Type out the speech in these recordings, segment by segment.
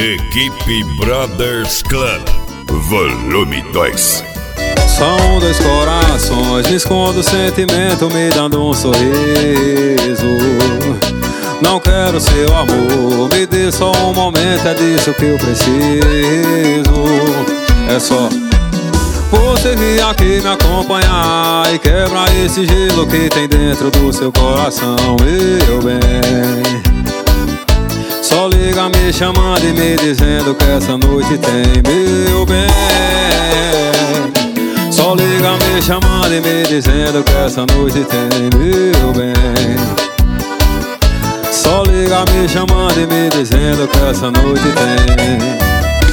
Equipe Brothers Club, volume 2. São dois corações, me escondo o sentimento, me dando um sorriso. Não quero seu amor, me dê só um momento, é disso que eu preciso. É só você vir aqui me acompanhar e quebrar esse gelo que tem dentro do seu coração, meu bem. Só liga me chamando e me dizendo que essa noite tem, meu bem. Só liga me chamando e me dizendo que essa noite tem, meu bem. Só liga me chamando e me dizendo que essa noite tem.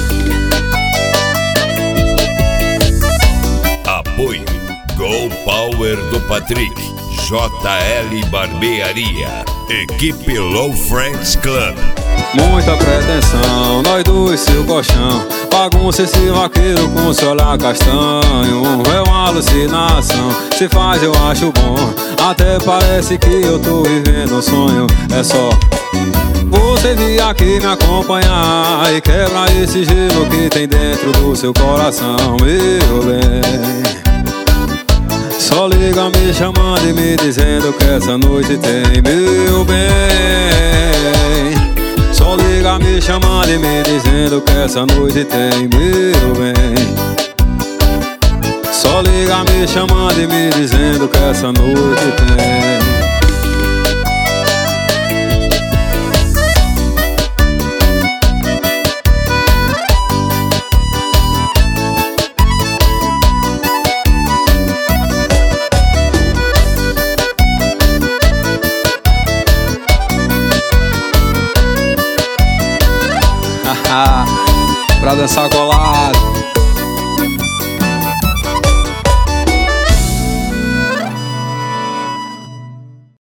Apoio Go Power do Patrick, JL Barbearia, Equipe Low Friends Club. Muita pretensão, nós dois seu colchão, bagunça esse vaqueiro com seu olhar castanho. É uma alucinação, se faz eu acho bom, até parece que eu tô vivendo um sonho. É só você vir aqui me acompanhar e quebrar esse gelo que tem dentro do seu coração, meu bem. Só liga me chamando e me dizendo que essa noite tem, meu bem. Só liga me chamando e me dizendo que essa noite tem, meu bem. Só liga me chamando e me dizendo que essa noite tem. Pra dançar colado.